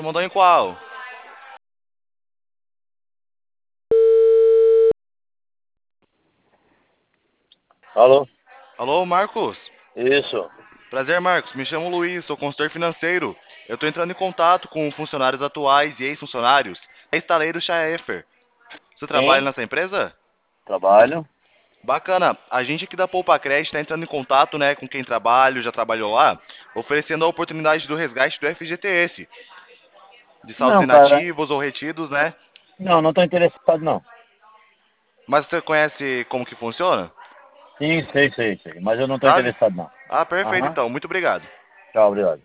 mandou em qual? Alô? Alô, Marcos? Isso. Prazer, Marcos. Me chamo Luiz, sou consultor financeiro. Eu estou entrando em contato com funcionários atuais e ex-funcionários da Estaleiro Schaeffer. Você trabalha Sim, nessa empresa? trabalho. Bacana. A gente aqui da Poupa Crédito está entrando em contato, né, com quem trabalha, já trabalhou lá, oferecendo a oportunidade do resgate do FGTS, de saldos Não, cara. inativos ou retidos, né? Não tô interessado, não. Mas você conhece como que funciona? Sim, sei. Mas eu não tô Sabe? interessado, não. Ah, perfeito Aham. então. Muito obrigado. Tchau, obrigado.